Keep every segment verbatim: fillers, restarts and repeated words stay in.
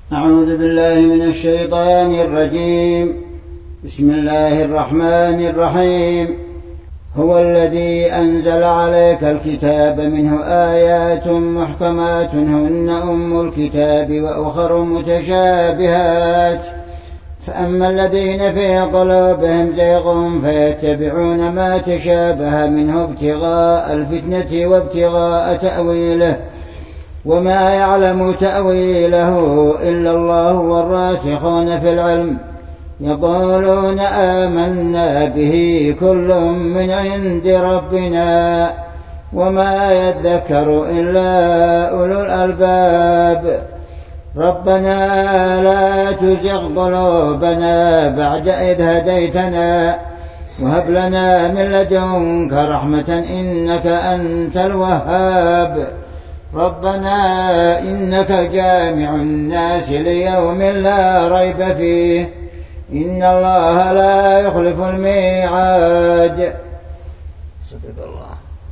أعوذ بالله من الشيطان الرجيم. بسم الله الرحمن الرحيم. هو الذي أنزل عليك الكتاب منه آيات محكمات هن أم الكتاب وأخر متشابهات فأما الذين في قلوبهم زيغ فيتبعون ما تشابه منه ابتغاء الفتنة وابتغاء تأويله وما يعلم تأويله إلا الله والراسخون في العلم يقولون آمنا به كل من عند ربنا وما يذكر إلا أولو الألباب ربنا لا تزغ قلوبنا بعد إذ هديتنا وهب لنا من لدنك رحمة إنك أنت الوهاب ربنا إنك جامع الناس ليوم لا ريب فيه إن الله لا يخلف الميعاد. صدق الله.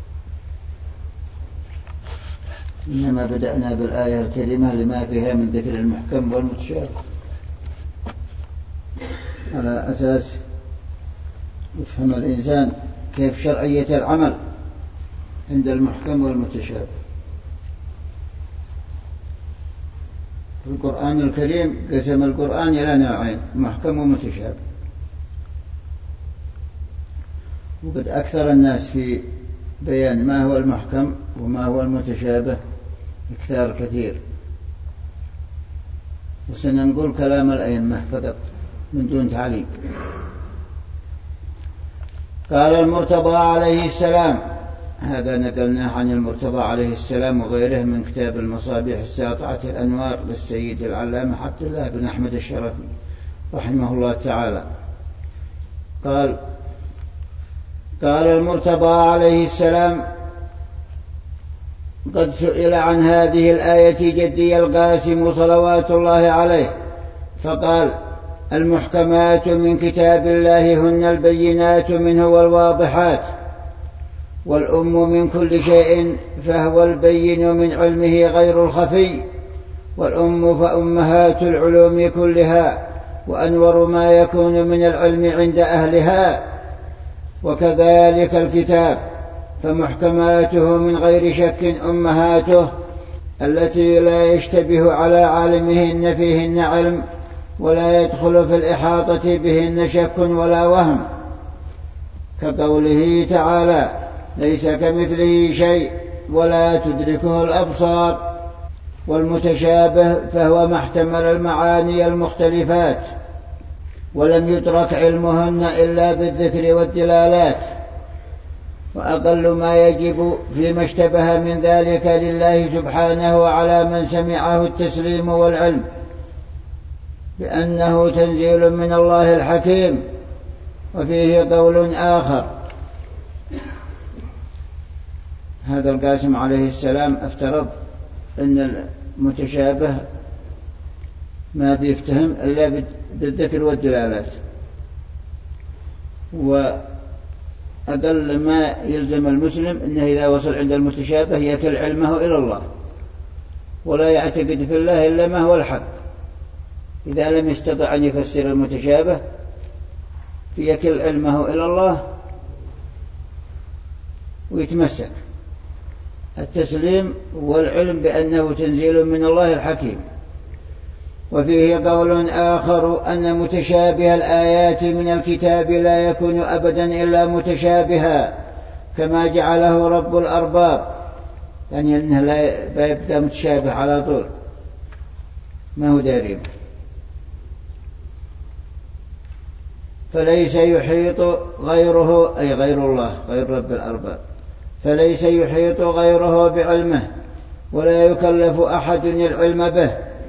إنما بدأنا بالآية الكريمة لما فيها من ذكر المحكم والمتشابه على أساس يفهم الإنسان كيف شرعية العمل عند المحكم والمتشابه. في القرآن الكريم قسم القرآن إلى نوعين محكم ومتشابه، وقد أكثر الناس في بيان ما هو المحكم وما هو المتشابه إكثار كثير، وسننقل كلام الأئمة فقط من دون تعليق. قال المرتضى عليه السلام، هذا نقلناه عن المرتضى عليه السلام وغيره من كتاب المصابيح الساطعة الأنوار للسيد العلامة عبد الله بن أحمد الشرفي رحمه الله تعالى. قال قال المرتضى عليه السلام: قد سئل عن هذه الآية جدي القاسم صلوات الله عليه فقال: المحكمات من كتاب الله هن البينات منه والواضحات، والأم من كل شيء فهو البين من علمه غير الخفي، والأم فأمهات العلوم كلها وأنور ما يكون من العلم عند أهلها. وكذلك الكتاب فمحكماته من غير شك أمهاته التي لا يشتبه على عالمهن فيهن علم ولا يدخل في الإحاطة بهن شك ولا وهم، كقوله تعالى: ليس كمثله شيء ولا تدركه الأبصار. والمتشابه فهو ما احتمل المعاني المختلفات ولم يدرك علمهن إلا بالذكر والدلالات، وأقل ما يجب فيما اشتبه من ذلك لله سبحانه على من سمعه التسليم والعلم بأنه تنزيل من الله الحكيم. وفيه قول آخر: هذا القاسم عليه السلام افترض أن المتشابه ما بيفتهم إلا بالذكر والدلالات، وأقل ما يلزم المسلم أنه إذا وصل عند المتشابه يكل علمه إلى الله ولا يعتقد في الله إلا ما هو الحق. إذا لم يستطع أن يفسر المتشابه فيكل علمه إلى الله ويتمسك التسليم والعلم بأنه تنزيل من الله الحكيم. وفيه قول آخر: أن متشابه الآيات من الكتاب لا يكون أبدا إلا متشابها كما جعله رب الأرباب، يعني أنه لا يبقى متشابه على طول ما هو داري. فليس يحيط غيره، أي غير الله غير رب الأرباب، فليس يحيط غيره بعلمه ولا يكلف أحد العلم به،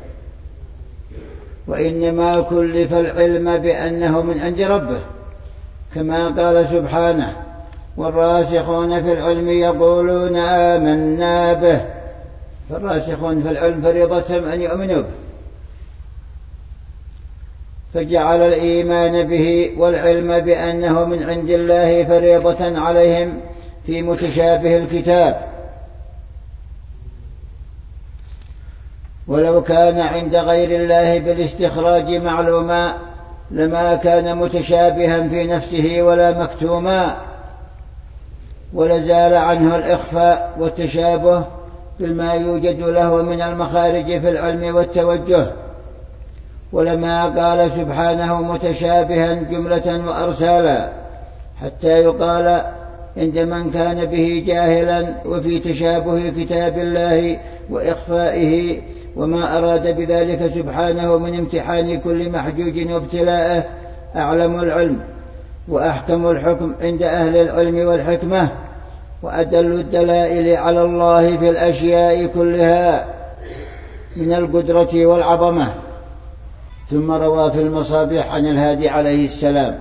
وإنما كلف العلم بأنه من عند ربه، كما قال سبحانه: والراسخون في العلم يقولون آمنا به. فالراسخون في العلم فريضتهم أن يؤمنوا به، فجعل الإيمان به والعلم بأنه من عند الله فريضة عليهم في متشابه الكتاب. ولو كان عند غير الله بالاستخراج معلوما لما كان متشابها في نفسه ولا مكتوما، ولزال عنه الإخفاء والتشابه بما يوجد له من المخارج في العلم والتوجه. ولما قال سبحانه متشابها جملة وأرسالا حتى يقال عند من كان به جاهلا وفي تشابه كتاب الله وإخفائه، وما أراد بذلك سبحانه من امتحان كل محجوج وابتلاءه أعلم العلم وأحكم الحكم عند أهل العلم والحكمة وأدل الدلائل على الله في الأشياء كلها من القدرة والعظمة. ثم روى في المصابيح عن الهادي عليه السلام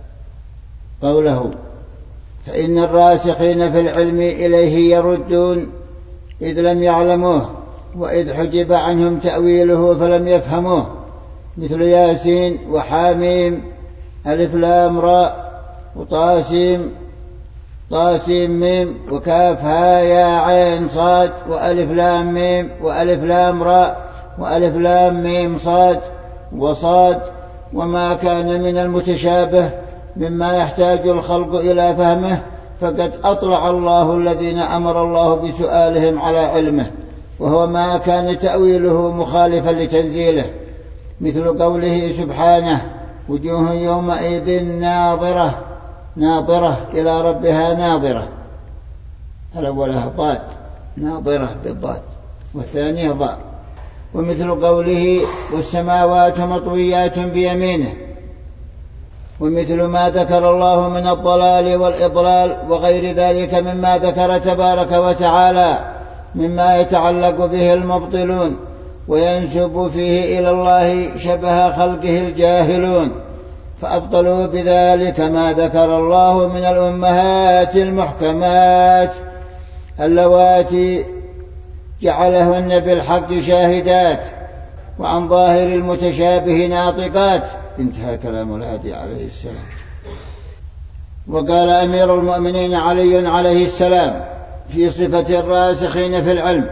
قوله: فإن الراسخين في العلم إليه يردون إذ لم يعلموه، وإذ حجب عنهم تأويله فلم يفهموه، مثل ياسين وحاميم ألف لام راء وطاسيم طاسيم ميم وكاف ها يا عين صاد وألف لام ميم وألف لام راء وألف لام ميم صاد وصاد، وما كان من المتشابه مما يحتاج الخلق إلى فهمه فقد أطلع الله الذين أمر الله بسؤالهم على علمه، وهو ما كان تأويله مخالفا لتنزيله، مثل قوله سبحانه: وجوه يومئذ ناظرة ناظرة إلى ربها ناظرة، الأولها ضاد ناظرة بالضاد والثانية ضاء. ومثل قوله: والسماوات مطويات بيمينه، ومثل ما ذكر الله من الضلال والإضلال وغير ذلك مما ذكر تبارك وتعالى مما يتعلق به المبطلون وينسب فيه إلى الله شبه خلقه الجاهلون، فأبطلوا بذلك ما ذكر الله من الأمهات المحكمات اللواتي جعلهن بالحق شاهدات وعن ظاهر المتشابه ناطقات. انتهى كلام الهادي عليه السلام. وقال أمير المؤمنين علي عليه السلام في صفة الراسخين في العلم: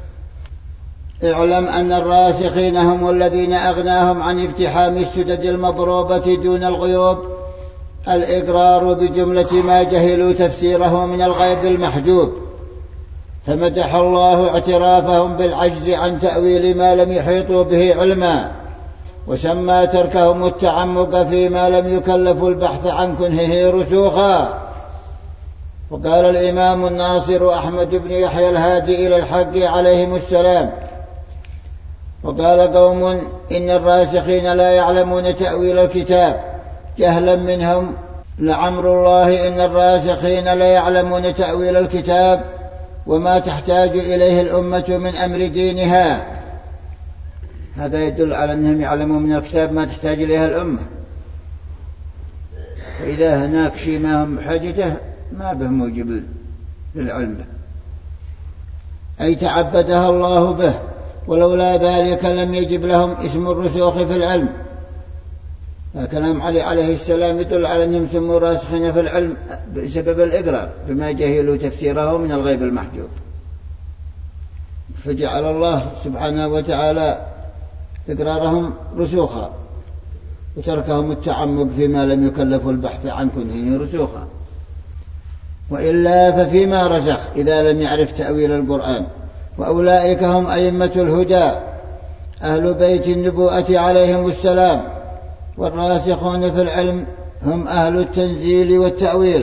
اعلم أن الراسخين هم الذين أغناهم عن اقتحام السدد المضروبة دون الغيوب الإقرار بجملة ما جهلوا تفسيره من الغيب المحجوب، فمدح الله اعترافهم بالعجز عن تأويل ما لم يحيطوا به علما، وسمى تركهم التعمق فيما لم يكلفوا البحث عن كنهه رسوخا. وقال الإمام الناصر أحمد بن يحيى الهادي إلى الحق عليهم السلام: وقال قوم إن الراسخين لا يعلمون تأويل الكتاب جهلا منهم، لعمر الله إن الراسخين لا يعلمون تأويل الكتاب وما تحتاج إليه الأمة من أمر دينها. هذا يدل على أنهم يعلمون من الكتاب ما تحتاج إليها الأمة، فإذا هناك شيء ما هم حاجته ما به موجب للعلم به، أي تعبدها الله به، ولولا ذلك لم يجب لهم اسم الرسوخ في العلم. كلام علي عليه السلام يدل على أنهم سموا راسخين في العلم بسبب الإقرار بما جهلوا تفسيره من الغيب المحجوب، فجعل الله سبحانه وتعالى إقرارهم رسوخا وتركهم التعمق فيما لم يكلفوا البحث عن كنهه رسوخا. وإلا ففيما رسخ إذا لم يعرف تأويل القرآن. وأولئك هم أئمة الهدى أهل بيت النبوءة عليهم السلام، والراسخون في العلم هم أهل التنزيل والتأويل.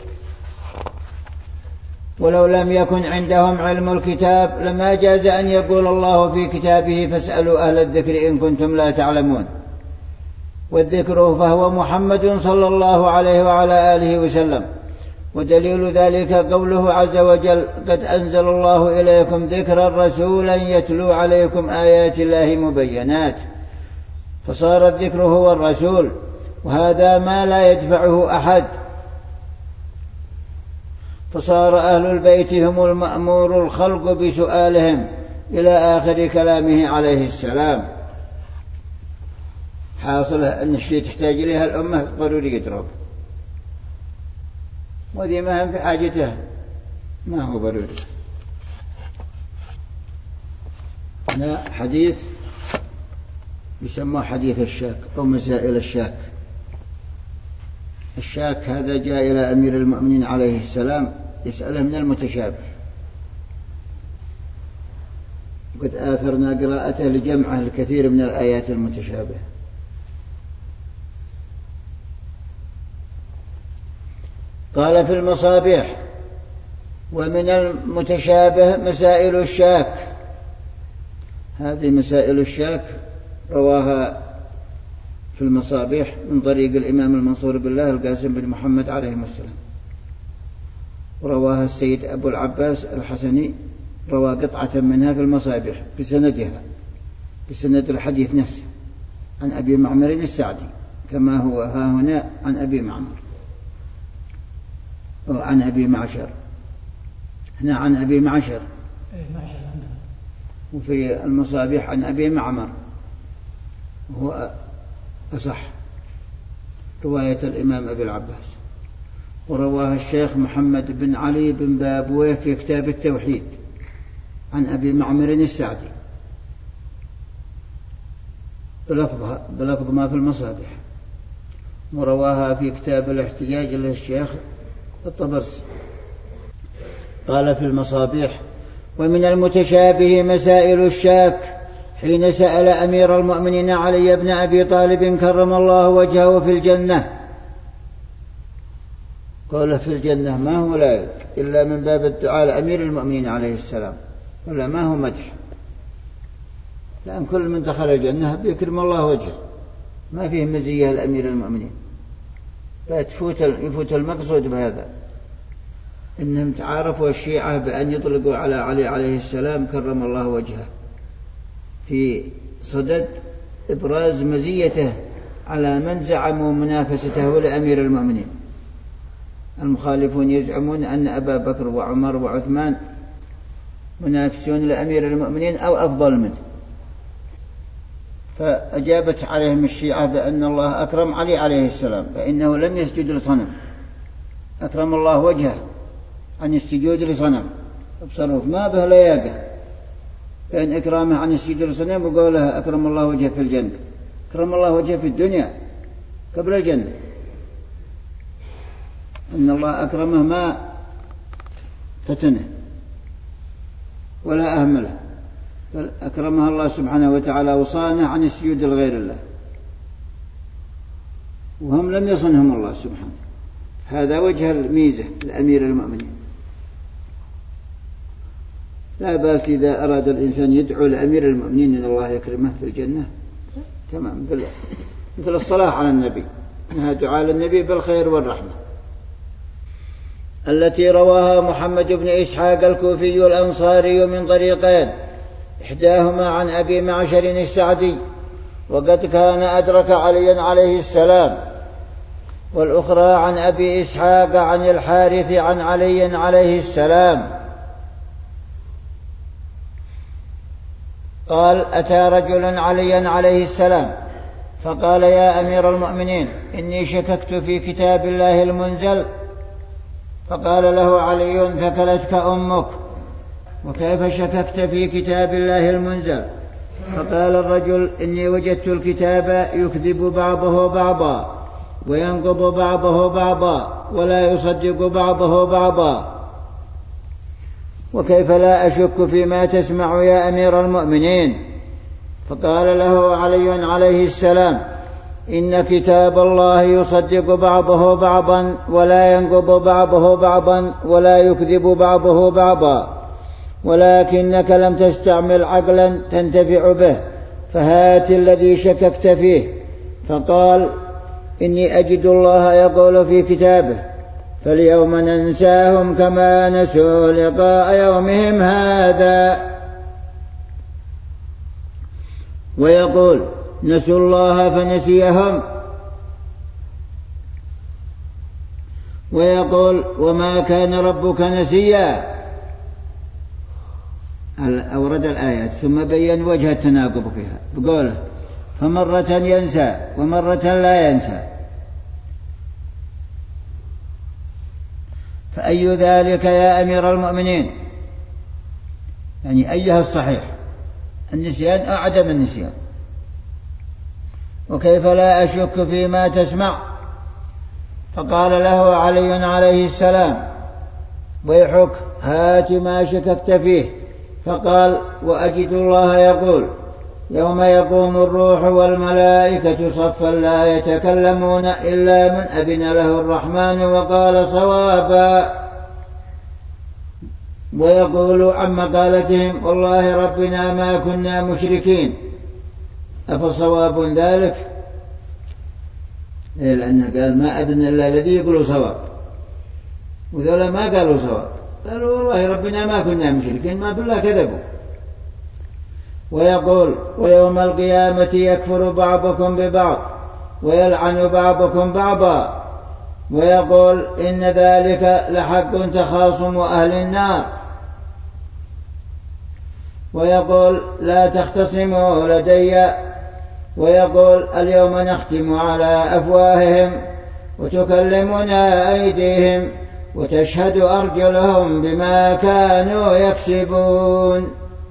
ولو لم يكن عندهم علم الكتاب لما جاز أن يقول الله في كتابه: فاسألوا أهل الذكر إن كنتم لا تعلمون. والذكر فهو محمد صلى الله عليه وعلى آله وسلم، ودليل ذلك قوله عز وجل: قد أنزل الله إليكم ذكرا رسولا يتلو عليكم آيات الله مبينات، فصار الذكر هو الرسول، وهذا ما لا يدفعه أحد، فصار أهل البيت هم المأمور الخلق بسؤالهم إلى آخر كلامه عليه السلام. حاصله أن الشيء تحتاج إليها الأمة ضروري يترب، وذي ما هم في حاجته ما هو ضروري. هنا حديث يسمى حديث الشاك أو مسائل الشاك. الشاك هذا جاء إلى أمير المؤمنين عليه السلام يسأله من المتشابه، وقد آثرنا قراءته لجمعه الكثير من الآيات المتشابهة. قال في المصابيح: ومن المتشابه مسائل الشاك. هذه مسائل الشاك رواها في المصابيح من طريق الإمام المنصور بالله القاسم بن محمد عليه السلام، ورواها السيد أبو العباس الحسني، روى قطعة منها في المصابيح بسندها بسند الحديث نفسه عن أبي معمر السعدي، كما هو ها هنا عن أبي معمر أو عن أبي معشر. هنا عن أبي معشر، وفي المصابيح عن أبي معمر، وهو أصح رواية الإمام أبي العباس. ورواها الشيخ محمد بن علي بن بابويه في كتاب التوحيد عن أبي معمر السعدي بلفظ, بلفظ ما في المصابيح. ورواها في كتاب الاحتجاج للشيخ الطبرسي. قال في المصابيح: ومن المتشابه مسائل الشاك، حين سأل أمير المؤمنين علي بن أبي طالب كرم الله وجهه في الجنة. قال في الجنة ما هو لايق إلا من باب الدعاء لأمير المؤمنين عليه السلام، ولا ما هو مدح، لأن كل من دخل الجنة بيكرم الله وجهه، ما فيه مزية لأمير المؤمنين، فيفوت يفوت المقصود بهذا. إنهم تعارفوا الشيعة بأن يطلقوا على علي عليه السلام كرم الله وجهه في صدد إبراز مزيته على من زعموا منافسته لأمير المؤمنين. المخالفون يزعمون أن أبا بكر وعمر وعثمان منافسون لأمير المؤمنين أو أفضل منه، فأجابت عليهم الشيعة بأن الله أكرم علي عليه السلام فإنه لم يسجد لصنم، أكرم الله وجهه عن السجود لصنم، تصرف ما به لياقة بين إكرامه عن السجود لصنم وقولها أكرم الله وجهه في الجنة. أكرم الله وجهه في الدنيا قبل الجنة، أن الله أكرمه ما فتنه ولا أهمله، بل أكرمها الله سبحانه وتعالى وصانه عن السجود لغير الله، وهم لم يصنهم الله سبحانه. هذا وجه الميزة لأمير المؤمنين. لا بأس إذا أراد الإنسان يدعو لأمير المؤمنين أن الله يكرمه في الجنة، تمام، مثل الصلاة على النبي، إنها دعاء للنبي بالخير والرحمة. التي رواها محمد بن إسحاق الكوفي الأنصاري من طريقين، إحداهما عن أبي معشر السعدي وقد كان أدرك عليا عليه السلام، والأخرى عن أبي إسحاق عن الحارث عن علي عليه السلام قال: أتى رجل عليا عليه السلام فقال: يا أمير المؤمنين، إني شككت في كتاب الله المنزل. فقال له علي: ثكلتك أمك، وكيف شككت في كتاب الله المنزل؟ فقال الرجل: إني وجدت الكتاب يكذب بعضه بعضا وينقض بعضه بعضا ولا يصدق بعضه بعضا، وكيف لا أشك فيما تسمع يا أمير المؤمنين؟ فقال له علي عليه السلام: إن كتاب الله يصدق بعضه بعضا ولا ينقض بعضه بعضا ولا يكذب بعضه بعضا، ولكنك لم تستعمل عقلا تنتفع به، فهات الذي شككت فيه. فقال: إني أجد الله يقول في كتابه: فاليوم ننساهم كما نسوا لقاء يومهم هذا، ويقول: نسوا الله فنسيهم، ويقول: وما كان ربك نسيا. أورد الآيات ثم بين وجه التناقض فيها بقوله: فمرة ينسى ومرة لا ينسى، فأي ذلك يا أمير المؤمنين؟ يعني أيها الصحيح؟ النسيان أو عدم النسيان. وكيف لا أشك فيما تسمع؟ فقال له علي عليه السلام ويحك هات ما شككت فيه. فقال وأجد الله يقول يوم يقوم الروح والملائكة صفا لا يتكلمون إلا من أذن له الرحمن وقال صوابا. ويقول عن مقالتهم والله ربنا ما كنا مشركين أفصواب ذلك؟ لأنه قال ما أذن إلا الذي يقولوا صواب، وذولا ما قالوا صواب، قالوا والله ربنا ما كنا مشركين، ما بالله كذبوا. ويقول ويوم القيامة يكفر بعضكم ببعض ويلعن بعضكم بعضا. ويقول إن ذلك لحق تخاصم أهل النار. ويقول لا تختصموا لدي. ويقول اليوم نختم على أفواههم وتكلمنا أيديهم وتشهد أرجلهم بما كانوا يكسبون.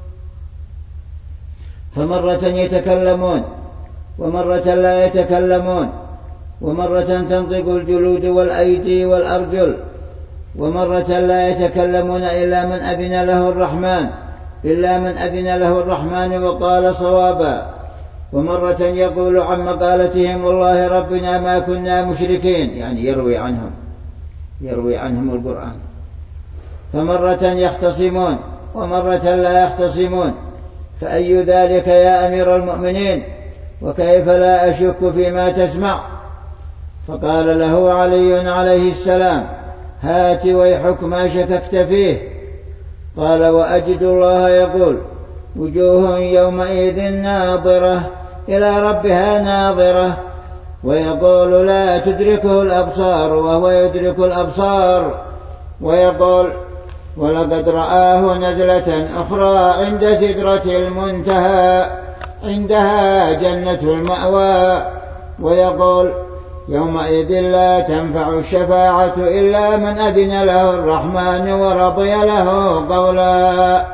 فمرة يتكلمون ومرة لا يتكلمون، ومرة تنطق الجلود والأيدي والأرجل، ومرة لا يتكلمون إلا من أذن له الرحمن إلا من أذن له الرحمن وقال صوابا. ومرة يقول عن مقالتهم والله ربنا ما كنا مشركين، يعني يروي عنهم يروي عنهم القرآن. فمرة يختصمون ومرة لا يختصمون. فأي ذلك يا أمير المؤمنين؟ وكيف لا أشك فيما تسمع؟ فقال له علي عليه السلام هات ويحك ما شككت فيه. قال وأجد الله يقول وجوه يومئذ ناظرة إلى ربها ناظرة. ويقول لا تدركه الأبصار وهو يدرك الأبصار. ويقول ولقد رآه نزلة أخرى عند سدرة المنتهى عندها جنة المأوى. ويقول يومئذ لا تنفع الشفاعة إلا من أذن له الرحمن ورضي له قولا.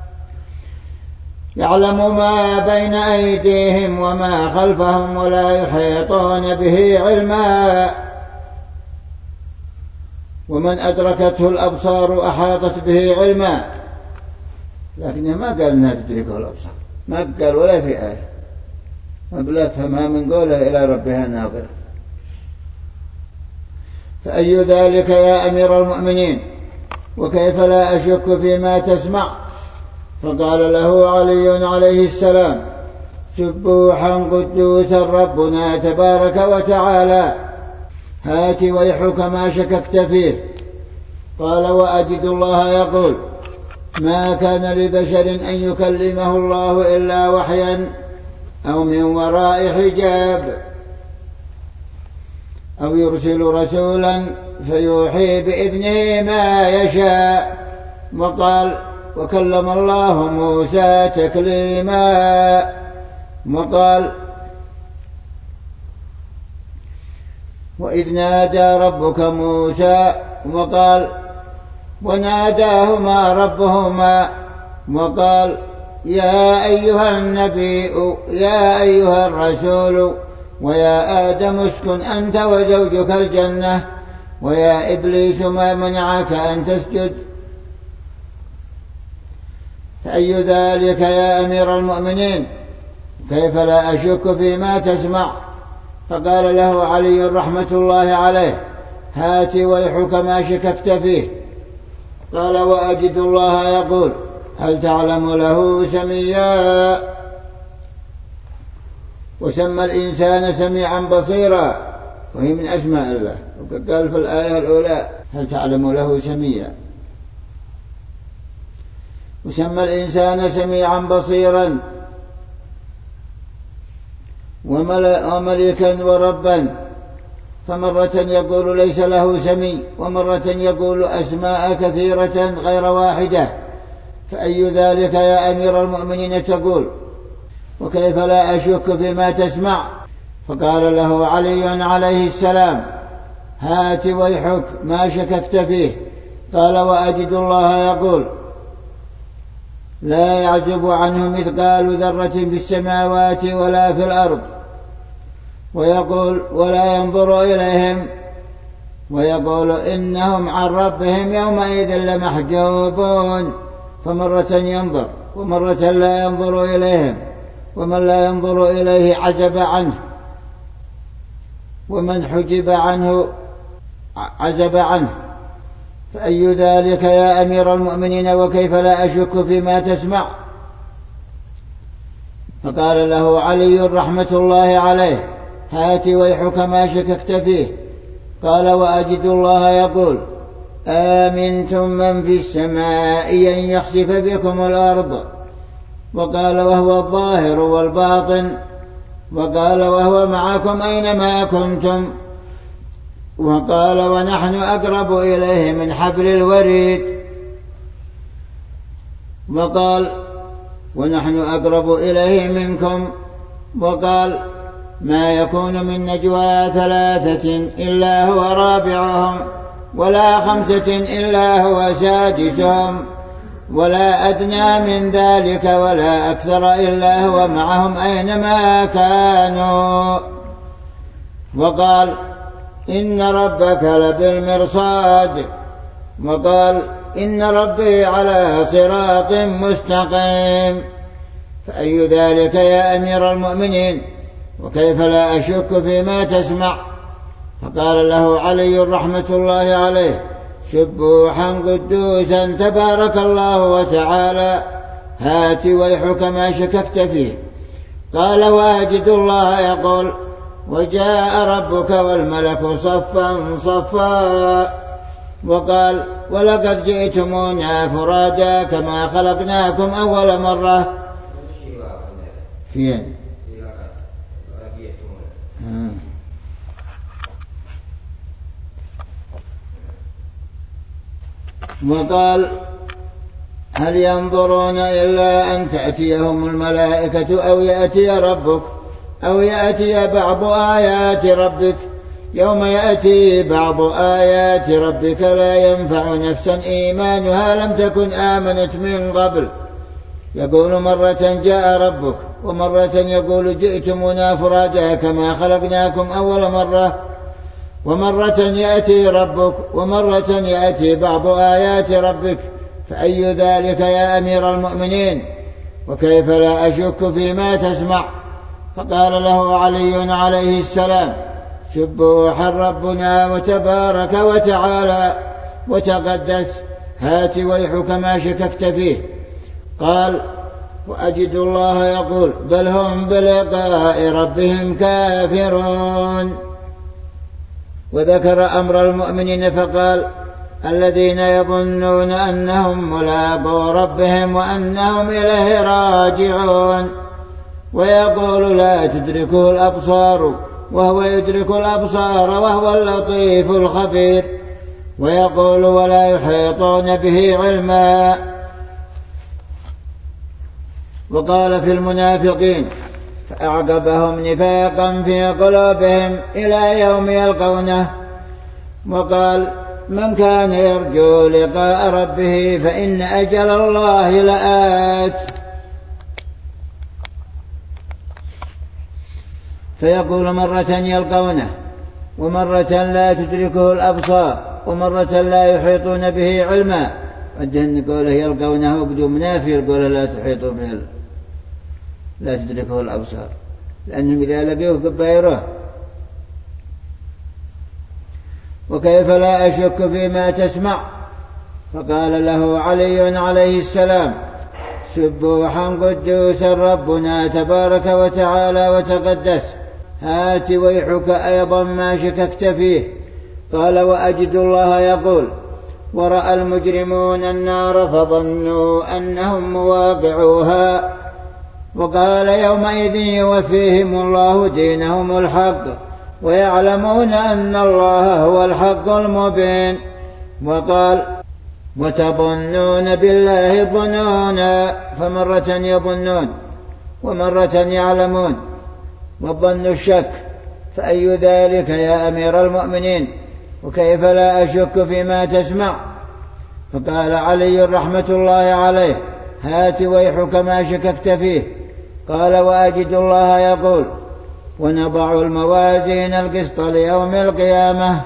يعلم ما بين أيديهم وما خلفهم ولا يحيطون به علما. ومن أدركته الأبصار أحاطت به علما. لكنه ما قال أنها تدركه الأبصار، ما قال ولا في آية، ما بلا فما من قوله إلى ربها ناظرة. فأي ذلك يا أمير المؤمنين؟ وكيف لا أشك فيما تسمع؟ فقال له علي عليه السلام سبوحا قدوسا ربنا تبارك وتعالى هات ويحك ما شككت فيه. قال وأجد الله يقول ما كان لبشر أن يكلمه الله إلا وحيا أو من وراء حجاب أو يرسل رسولا فيوحي بإذنه ما يشاء. وقال وكلم الله موسى تكليما. وقال وإذ نادى ربك موسى. وقال وناداهما ربهما. وقال يا أيها النبي يا أيها الرسول ويا آدم اسكن أنت وزوجك الجنة ويا إبليس ما منعك أن تسجد. فأي ذلك يا أمير المؤمنين؟ كيف لا أشك فيما تسمع؟ فقال له علي رحمة الله عليه هات ويحك ما شككت فيه. قال وأجد الله يقول هل تعلم له سميا؟ وسمى الإنسان سميعا بصيرا، وهي من أسماء الله. وقد قال في الآية الأولى هل تعلم له سميا. وسمى الإنسان سميعا بصيرا وملكا وربا. فمرة يقول ليس له سمي، ومرة يقول أسماء كثيرة غير واحدة. فأي ذلك يا أمير المؤمنين تقول؟ وكيف لا أشك فيما تسمع؟ فقال له علي عليه السلام هات ويحك ما شككت فيه. قال وأجد الله يقول لا يعزب عنه مثقال ذرة في السماوات ولا في الأرض، ويقول ولا ينظر إليهم، ويقول إنهم عن ربهم يومئذ لمحجوبون، فمرة ينظر ومرة لا ينظر إليهم، ومن لا ينظر إليه عجب عنه، ومن حجب عنه عزب عنه. فأي ذلك يا أمير المؤمنين، وكيف لا أشك فيما تسمع؟ فقال له علي رحمة الله عليه: هات ويحك ما شككت فيه. قال: وأجد الله يقول: آمنتم من في السماء أن يخسف بكم الأرض. وقال: وهو الظاهر والباطن. وقال: وهو معكم أينما كنتم. وقال: ونحن أقرب إليه من حبل الوريد. وقال: ونحن أقرب إليه منكم. وقال: ما يكون من نجوى ثلاثة إلا هو رابعهم، ولا خمسة إلا هو سادسهم، ولا أدنى من ذلك ولا أكثر إلا هو معهم أينما كانوا. وقال: إن ربك لبالمرصاد. وقال: إن ربي على صراط مستقيم. فأي ذلك يا أمير المؤمنين، وكيف لا أشك فيما تسمع؟ فقال له علي رحمة الله عليه: سبوحا قدوسا تبارك الله وتعالى، هات ويحك ما شككت فيه. قال: وأجد الله يقول: وجاء ربك والملك صفا صفا. وقال: ولقد جئتمونا فرادا كما خلقناكم أول مرة. فين؟ وقال: هل ينظرون إلا أن تأتيهم الملائكة أو يأتي ربك أو يأتي بعض آيات ربك. يوم يأتي بعض آيات ربك لا ينفع نفسا إيمانها لم تكن آمنت من قبل. يقول مرة جاء ربك، ومرة يقول جئتمونا فرادا كما خلقناكم أول مرة، ومرة يأتي ربك، ومرة يأتي بعض آيات ربك. فأي ذلك يا أمير المؤمنين، وكيف لا أشك فيما تسمع؟ فقال له علي عليه السلام: سبوحا ربنا وتبارك وتعالى وتقدس، هات ويحك ما شككت فيه. قال: وأجد الله يقول: بل هم بلقاء ربهم كافرون. وذكر أمر المؤمنين فقال: الذين يظنون أنهم ملاقو ربهم وأنهم إليه راجعون. ويقول: لا تدركه الأبصار وهو يدرك الأبصار وهو اللطيف الخبير. ويقول: ولا يحيطون به علما. وقال في المنافقين: فأعقبهم نفاقا في قلوبهم إلى يوم يلقونه. وقال: من كان يرجو لقاء ربه فإن أجل الله لآت. فيقول: مرة يلقونه، ومرة لا تدركه الأبصار، ومرة لا يحيطون به علما. وجهن قوله يلقونه بدون منافي، يقول لا تحيطوا به، لا تدركه الأبصار، لأنهم إذا لقيوه قبائره. وكيف لا أشك فيما تسمع؟ فقال له علي عليه السلام: سبوحا قدوسا ربنا تبارك وتعالى وتقدس، هات ويحك أيضا ما شككت فيه. قال: وأجد الله يقول: ورأى المجرمون النار فظنوا أنهم مواقعوها. وقال: يومئذ يوفيهم الله دينهم الحق ويعلمون أن الله هو الحق المبين. وقال: وتظنون بالله الظنونا. فمرة يظنون ومرة يعلمون، والظن الشك. فأي ذلك يا أمير المؤمنين، وكيف لا أشك فيما تسمع؟ فقال علي رحمة الله عليه: هات ويحك ما شككت فيه. قال وأجد الله يقول ونضع الموازين القسط ليوم القيامة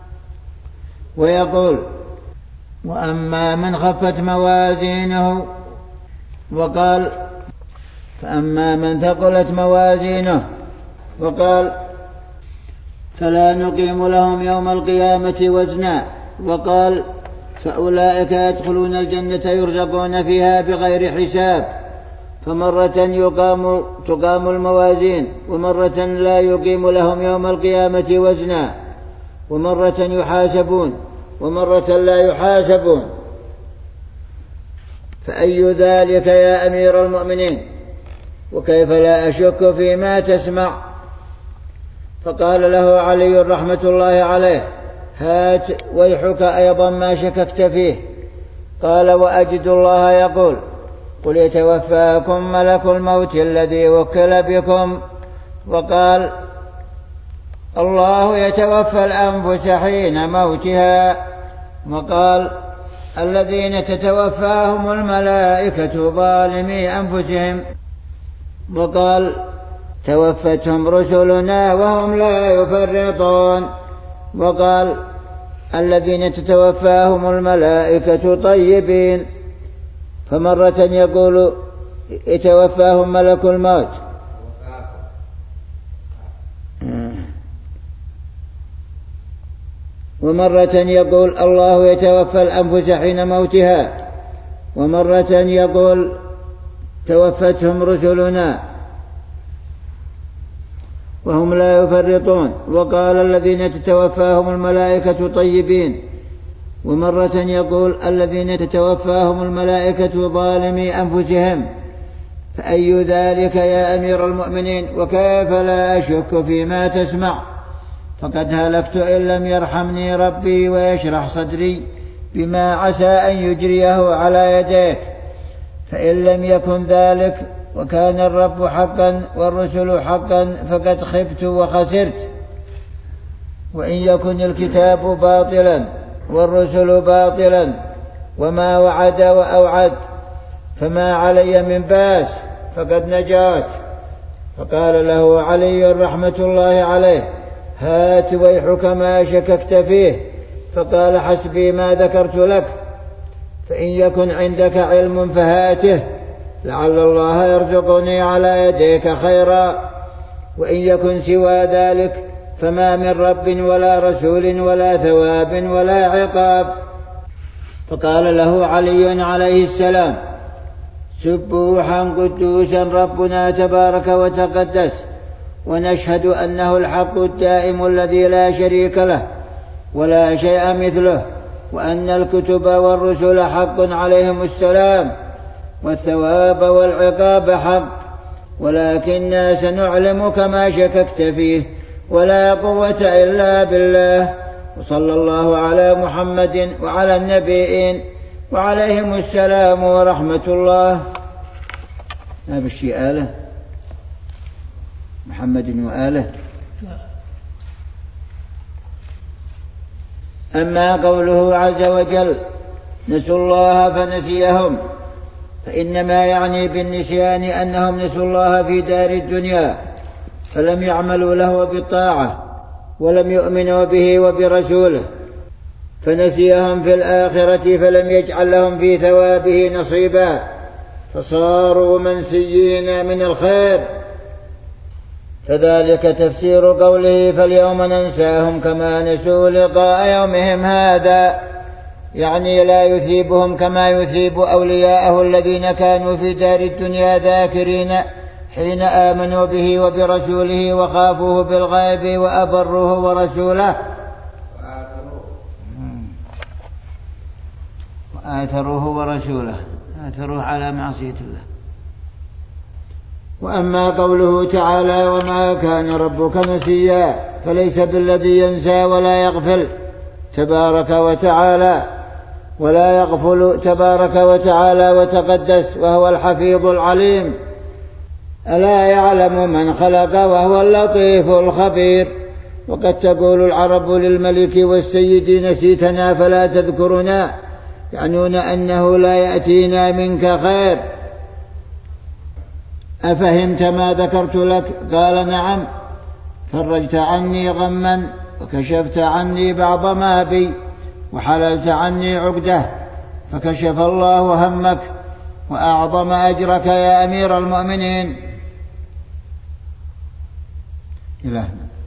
ويقول وأما من خفت موازينه وقال فأما من ثقلت موازينه وقال فلا نقيم لهم يوم القيامة وزنا وقال فأولئك يدخلون الجنة يرزقون فيها بغير حساب. فمرة يقام تقام الموازين ومرة لا يقيم لهم يوم القيامة وزنا ومرة يحاسبون ومرة لا يحاسبون. فأي ذلك يا أمير المؤمنين وكيف لا أشك فيما تسمع؟ فقال له علي رحمة الله عليه هات ويحك أيضا ما شككت فيه. قال وأجد الله يقول قل يتوفاكم ملك الموت الذي وكل بكم. وقال الله يتوفى الأنفس حين موتها. وقال الذين تتوفاهم الملائكة ظالمي أنفسهم. وقال توفتهم رسلنا وهم لا يفرطون. وقال الذين تتوفاهم الملائكة طيبين. فمرة يقول يتوفاهم ملك الموت ومرة يقول الله يتوفى الأنفس حين موتها ومرة يقول توفتهم رسلنا وهم لا يفرطون. وقال الذين تتوفاهم الملائكة طيبين ومرة يقول الذين تتوفاهم الملائكة ظالمي أنفسهم. فأي ذلك يا أمير المؤمنين وكيف لا أشك فيما تسمع؟ فقد هلكت إن لم يرحمني ربي ويشرح صدري بما عسى أن يجريه على يديك. فإن لم يكن ذلك وكان الرب حقا والرسل حقا فقد خبت وخسرت. وإن يكن الكتاب باطلا والرسل باطلا وما وعد وأوعد فما علي من باس فقد نجات. فقال له علي رحمة الله عليه هات ويحك ما شككت فيه. فقال حسبي ما ذكرت لك فإن يكن عندك علم فهاته لعل الله يرزقني على يديك خيرا وإن يكن سوى ذلك فما من رب ولا رسول ولا ثواب ولا عقاب. فقال له علي عليه السلام سبوحا قدوسا ربنا تبارك وتقدس ونشهد أنه الحق الدائم الذي لا شريك له ولا شيء مثله وأن الكتب والرسل حق عليهم السلام والثواب والعقاب حق ولكننا سنعلمك ما شككت فيه ولا قوة إلا بالله. وصلى الله على محمد وعلى النبيين وعليهم السلام ورحمة الله. ما بالشيء آله محمد وآله. أما قوله عز وجل نسوا الله فنسيهم فإنما يعني بالنسيان أنهم نسوا الله في دار الدنيا فلم يعملوا له بالطاعة ولم يؤمنوا به وبرسوله فنسيهم في الآخرة فلم يجعل لهم في ثوابه نصيبا فصاروا منسيين من الخير. فذلك تفسير قوله فاليوم ننساهم كما نسوا لقاء يومهم هذا يعني لا يثيبهم كما يثيب أولياءه الذين كانوا في دار الدنيا ذاكرين حين آمنوا به وبرسوله وخافوه بالغيب وأبروه ورسوله وآثروه ورسوله آثروه على معصية الله. وأما قوله تعالى وما كان ربك نسيا فليس بالذي ينسى ولا يغفل تبارك وتعالى ولا يغفل تبارك وتعالى وتقدس وهو الحفيظ العليم. ألا يعلم من خلق وهو اللطيف الخبير. وقد تقول العرب للملك والسيد نسيتنا فلا تذكرنا يعنون أنه لا يأتينا منك خير. أفهمت ما ذكرت لك؟ قال نعم. فرجت عني غما وكشفت عني بعض ما بي وحللت عني عقده، فكشف الله همك وأعظم أجرك يا أمير المؤمنين. إلهنا.